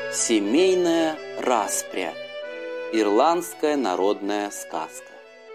Семейная распря. Ирландская народная сказка.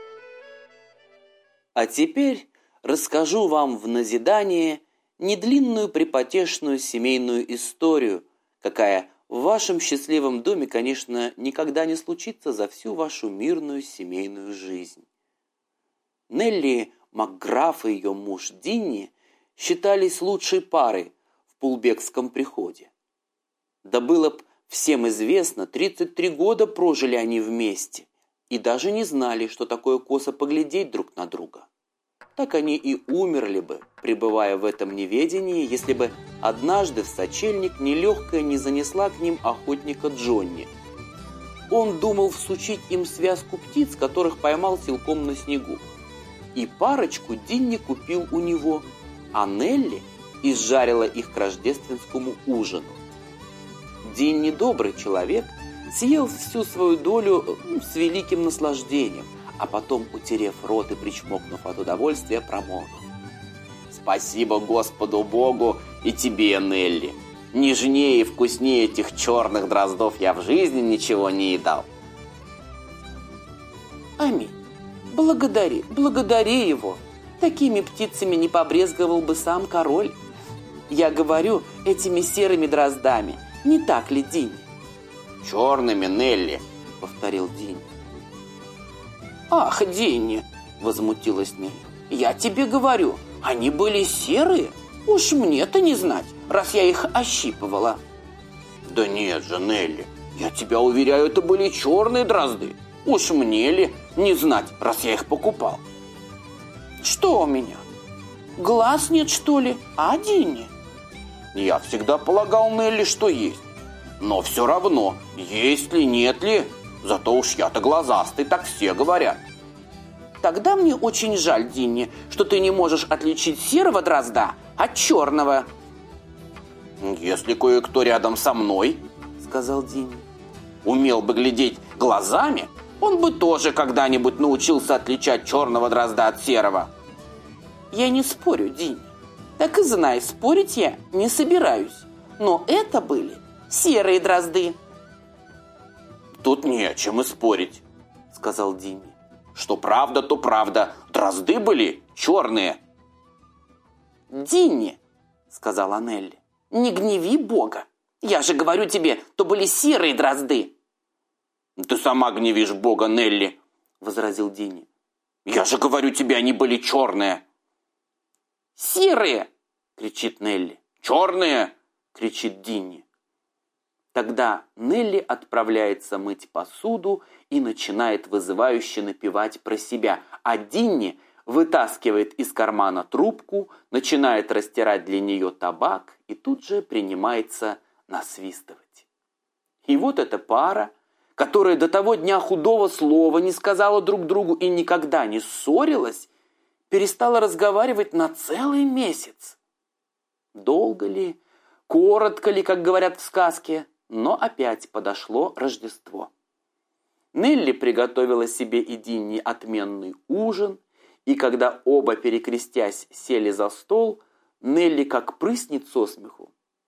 А теперь расскажу вам в назидание недлинную припотешную семейную историю, какая в вашем счастливом доме, конечно, никогда не случится за всю вашу мирную семейную жизнь. Нелли Макграф и ее муж Динни считались лучшей парой в Пулбекском приходе. Да было б всем известно, 33 года прожили они вместе и даже не знали, что такое косо поглядеть друг на друга. Так они и умерли бы, пребывая в этом неведении, если бы однажды в сочельник нелегкая не занесла к ним охотника Джонни. Он думал всучить им связку птиц, которых поймал силком на снегу. И парочку Динни купил у него, а Нелли изжарила их к рождественскому ужину. Динни, добрый человек, съел всю свою долю с великим наслаждением, а потом, утерев рот и причмокнув от удовольствия, промолвил: «Спасибо Господу Богу и тебе, Нелли. Нежнее и вкуснее этих черных дроздов я в жизни ничего не едал». «Аминь. Благодари его. Такими птицами не побрезговал бы сам король. Я говорю, этими серыми дроздами. Не так ли, Динни?» «Черными, Нелли», — повторил Динни. «Ах, Динни!» — возмутилась Нелли. «Я тебе говорю, они были серые. Уж мне-то не знать, раз я их ощипывала». «Да нет же, Нелли, я тебя уверяю, это были черные дрозды. Уж мне ли не знать, раз я их покупал?» «Что у меня? Глаз нет, что ли, а, Динни?» «Я всегда полагал, Нелли, что есть. Но все равно, есть ли, нет ли, зато уж я-то глазастый, так все говорят». «Тогда мне очень жаль, Динни, что ты не можешь отличить серого дрозда от черного». «Если кое-кто рядом со мной, — сказал Динни, — умел бы глядеть глазами, он бы тоже когда-нибудь научился отличать черного дрозда от серого». «Я не спорю, Динни. Так и знай, спорить я не собираюсь. Но это были серые дрозды». «Тут не о чем и спорить, — сказал Динни. Что правда, то правда. Дрозды были черные». «Динни, — сказала Нелли, — не гневи Бога. Я же говорю тебе, то были серые дрозды». «Ты сама гневишь Бога, Нелли, — возразил Динни. Я же говорю тебе, они были черные». «Серые! — кричит Нелли. «Черные! — кричит Динни. Тогда Нелли отправляется мыть посуду и начинает вызывающе напевать про себя, а Динни вытаскивает из кармана трубку, начинает растирать для нее табак и тут же принимается насвистывать. И вот эта пара, которая до того дня худого слова не сказала друг другу и никогда не ссорилась, перестала разговаривать на целый месяц. Долго ли, коротко ли, как говорят в сказке, но опять подошло Рождество. Нелли приготовила себе и Динни отменный ужин, и когда оба, перекрестясь, сели за стол, Нелли как прыснет со смеху.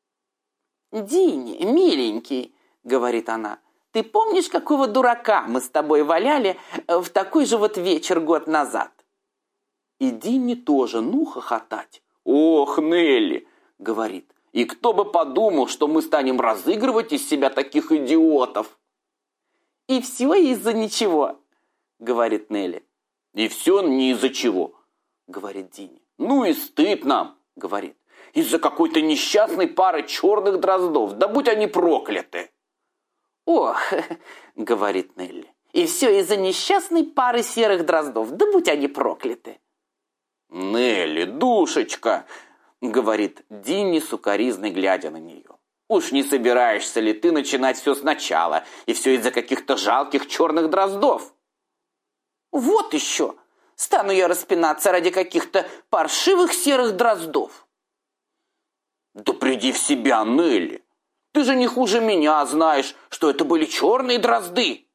«Динни, миленький, — говорит она, — ты помнишь, какого дурака мы с тобой валяли в такой же вот вечер год назад?» И Динни тоже, хохотать. «Ох, Нелли, — говорит, — и кто бы подумал, что мы станем разыгрывать из себя таких идиотов?» «И все из-за ничего, — говорит Нелли. «И все не из-за чего, — говорит Динни. Ну и стыд нам, — говорит, — из-за какой-то несчастной пары черных дроздов, да будь они прокляты». «Ох, — говорит Нелли, — и все из-за несчастной пары серых дроздов, да будь они прокляты». «Нелли, душечка, — говорит Динни сукоризной, глядя на нее, — уж не собираешься ли ты начинать все сначала, и все из-за каких-то жалких черных дроздов?» «Вот еще! Стану я распинаться ради каких-то паршивых серых дроздов!» «Да приди в себя, Нелли! Ты же не хуже меня знаешь, что это были черные дрозды!»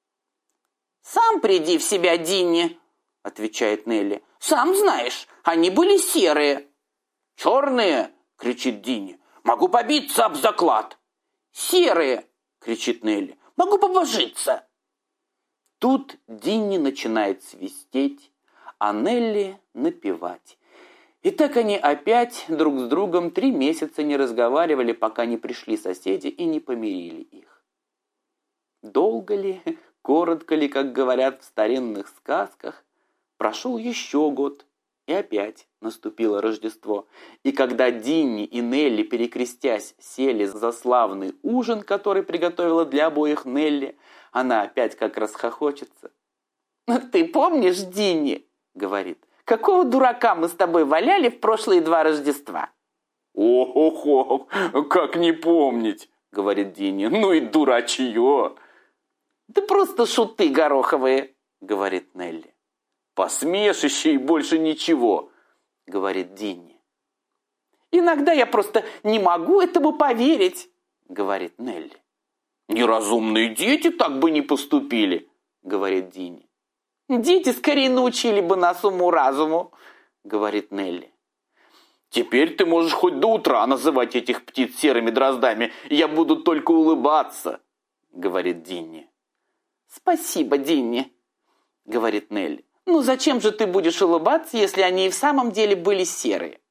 «Сам приди в себя, Динни!» — отвечает Нелли. «Сам знаешь, они были серые». «Черные!» — кричит Динни. «Могу побиться об заклад!» «Серые!» – кричит Нелли. «Могу побожиться!» Тут Динни начинает свистеть, а Нелли напевать. И так они опять друг с другом 3 месяца не разговаривали, пока не пришли соседи и не помирили их. Долго ли, коротко ли, как говорят в старинных сказках, прошел еще год, и опять наступило Рождество. И когда Динни и Нелли, перекрестясь, сели за славный ужин, который приготовила для обоих Нелли, она опять как расхохочется. «Ты помнишь, Динни, — говорит, — какого дурака мы с тобой валяли в прошлые 2 Рождества?» «Ох-ох-ох, как не помнить, — говорит Динни, — ну и дурачье!» «Да просто шуты гороховые, — говорит Нелли. «Посмешище и больше ничего, — говорит Динни. Иногда я просто не могу этому поверить, — говорит Нелли. «Неразумные дети так бы не поступили, — говорит Динни. Дети скорее научили бы нас уму-разуму, — говорит Нелли. Теперь ты можешь хоть до утра называть этих птиц серыми дроздами, я буду только улыбаться, — говорит Динни. «Спасибо, Динни, — говорит Нелли. Ну зачем же ты будешь улыбаться, если они и в самом деле были серые?»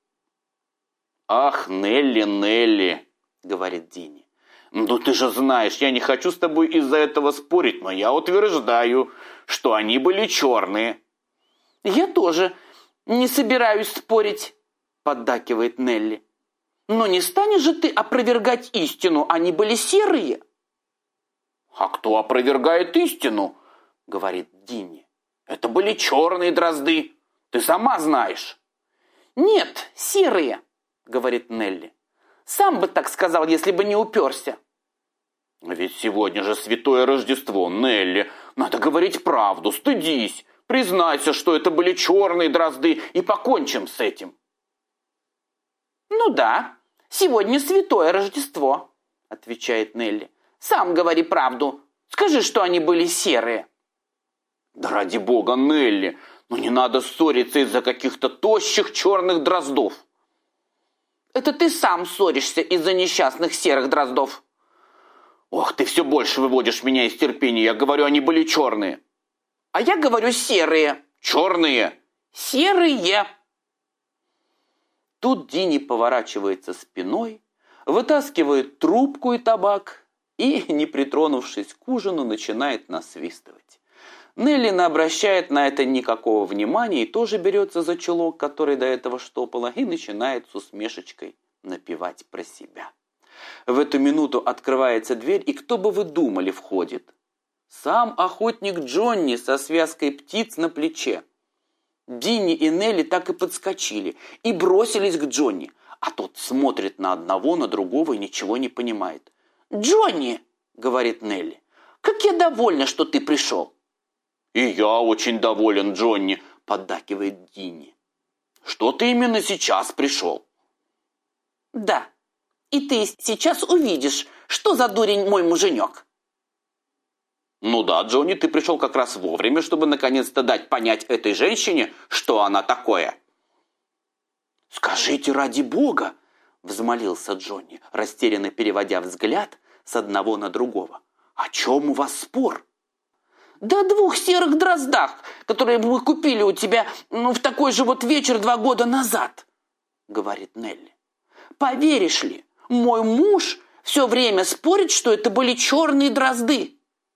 «Ах, Нелли, Нелли, — говорит Динни. Ну ты же знаешь, я не хочу с тобой из-за этого спорить, но я утверждаю, что они были черные». «Я тоже не собираюсь спорить, — поддакивает Нелли. Но не станешь же ты опровергать истину, они были серые?» «А кто опровергает истину? — говорит Динни. Это были черные дрозды, ты сама знаешь». «Нет, серые, — говорит Нелли. Сам бы так сказал, если бы не уперся». «Ведь сегодня же Святое Рождество, Нелли. Надо говорить правду, стыдись. Признайся, что это были черные дрозды, и покончим с этим». «Ну да, сегодня Святое Рождество, — отвечает Нелли. Сам говори правду. Скажи, что они были серые». «Да ради бога, Нелли, но не надо ссориться из-за каких-то тощих черных дроздов». «Это ты сам ссоришься из-за несчастных серых дроздов». «Ох, ты все больше выводишь меня из терпения. Я говорю, они были черные». «А я говорю серые». «Черные». «Серые». Тут Динни поворачивается спиной, вытаскивает трубку и табак и, не притронувшись к ужину, начинает насвистывать. Нелли не обращает на это никакого внимания и тоже берется за чулок, который до этого штопала, и начинает с усмешечкой напевать про себя. В эту минуту открывается дверь, и кто бы вы думали входит? Сам охотник Джонни со связкой птиц на плече. Динни и Нелли так и подскочили и бросились к Джонни, а тот смотрит на одного, на другого и ничего не понимает. «Джонни, — говорит Нелли, — как я довольна, что ты пришел». «И я очень доволен, Джонни», — поддакивает Динни. «Что ты именно сейчас пришел?» «Да, и ты сейчас увидишь, что за дурень мой муженек». «Ну да, Джонни, ты пришел как раз вовремя, чтобы наконец-то дать понять этой женщине, что она такое». «Скажите, ради бога, — взмолился Джонни, растерянно переводя взгляд с одного на другого, — о чем у вас спор?» «Да о 2 серых дроздах, которые мы купили у тебя в такой же вот вечер 2 года назад», — говорит Нелли. «Поверишь ли, мой муж все время спорит, что это были черные дрозды».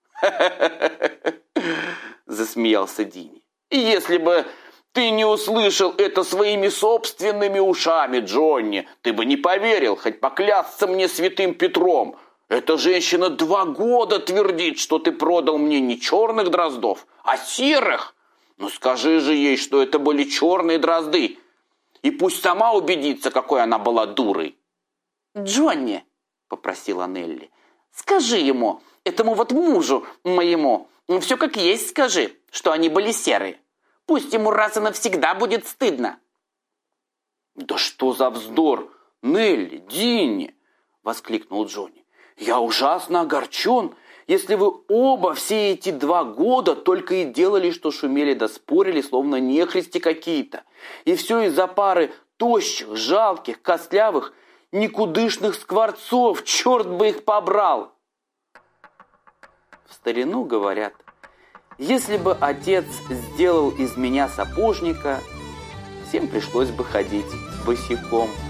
Засмеялся Динни. «Если бы ты не услышал это своими собственными ушами, Джонни, ты бы не поверил, хоть поклясться мне святым Петром. Эта женщина 2 года твердит, что ты продал мне не черных дроздов, а серых. Ну скажи же ей, что это были черные дрозды, и пусть сама убедится, какой она была дурой». «Джонни, — попросила Нелли, — скажи ему, этому вот мужу моему, все как есть скажи, что они были серые. Пусть ему раз и навсегда будет стыдно». «Да что за вздор! Нелли, Динни!» — воскликнул Джонни. «Я ужасно огорчен, если вы оба все эти 2 года только и делали, что шумели да спорили, словно нехристи какие-то. И все из-за пары тощих, жалких, костлявых, никудышных скворцов, черт бы их побрал. В старину говорят, если бы отец сделал из меня сапожника, всем пришлось бы ходить босиком.